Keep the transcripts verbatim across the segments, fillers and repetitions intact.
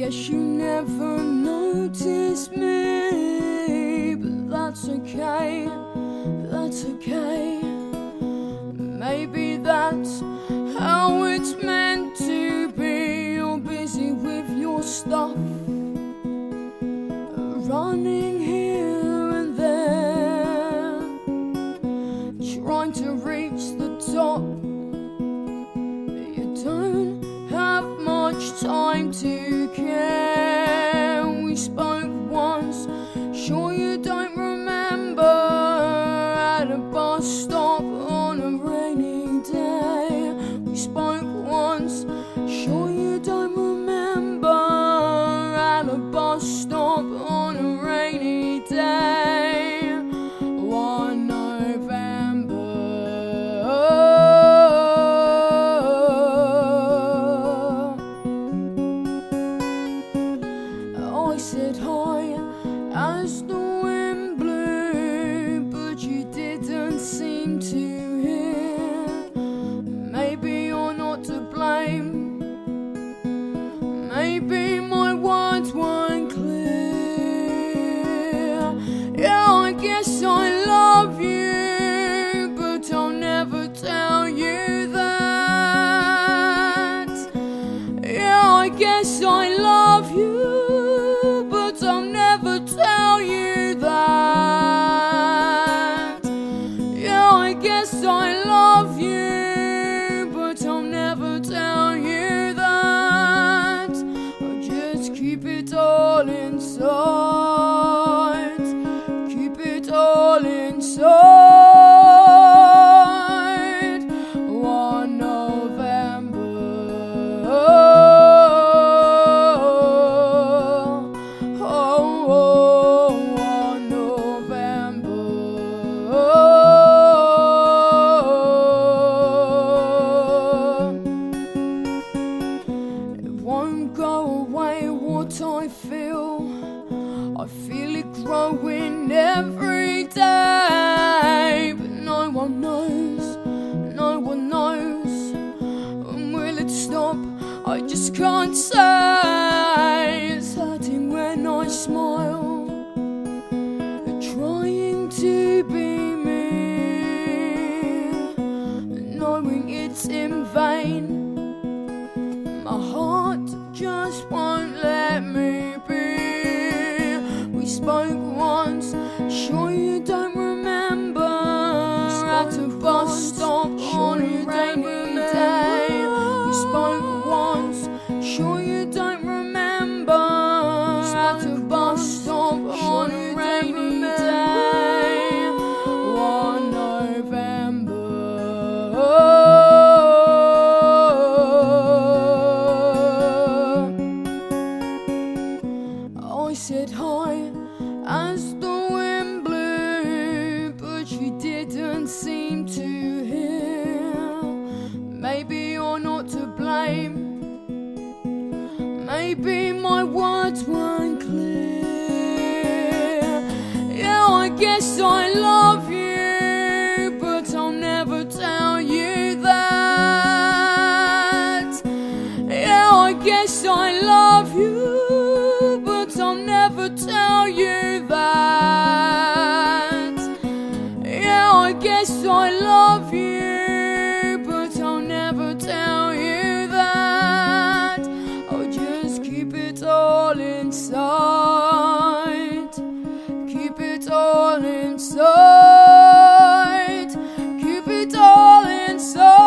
guess you never noticed me, but that's okay, that's okay. Maybe that's how it's meant to be. You're busy with your stuff, running here and there, trying to reach the top. You don't have much time to care. We spoke once, sure you don't remember, at a bus stop on a rainy day. We spoke once, sure you don't remember, at a bus stop on a rainy day. One November. I said hi as the wind blew, but you didn't seem to hear. Maybe you're not to blame, maybe my words weren't clear. Yeah, I guess I love you, but I'll never tell you that. Yeah, I guess I love you, but I'll never tell you that. Yeah, I guess I love you, but I'll never tell you that. I'll just keep it all inside, keep it all inside. One November. I feel, I feel it growing every day, but no one knows, no one knows. When will it stop? I just can't say. It's hurting when I smile, trying to be me, knowing it's in vain. My heart just won't let me be. We spoke once, sure you don't remember, at a bus stop on a rainy day. We spoke once, sure you don't remember, at a bus stop on a rainy day. One November. I said hi as the wind blew, but you didn't seem to hear. Maybe you're not to blame, maybe my words weren't clear. Yeah, I guess I love you, but I'll never tell you that. Yeah, I guess I love you, I'll never tell you that. Yeah, I guess I love you, but I'll never tell you that. I'll just keep it all inside, keep it all inside, keep it all inside.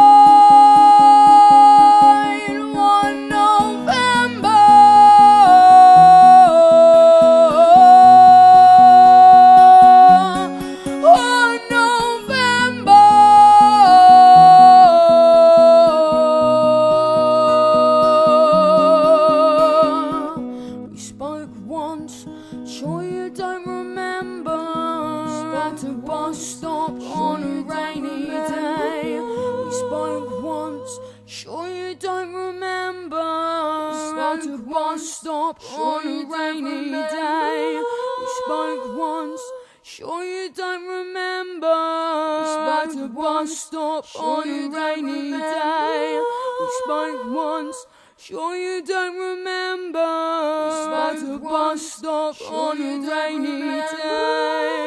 Sure you don't remember, at a bus stop on a rainy day. We spoke once, sure you don't remember, at a bus stop on a rainy day. We spoke once, sure you don't remember, at a bus stop on a rainy day. We spoke once, Sure you don't remember. We spoke at a bus stop on a rainy day.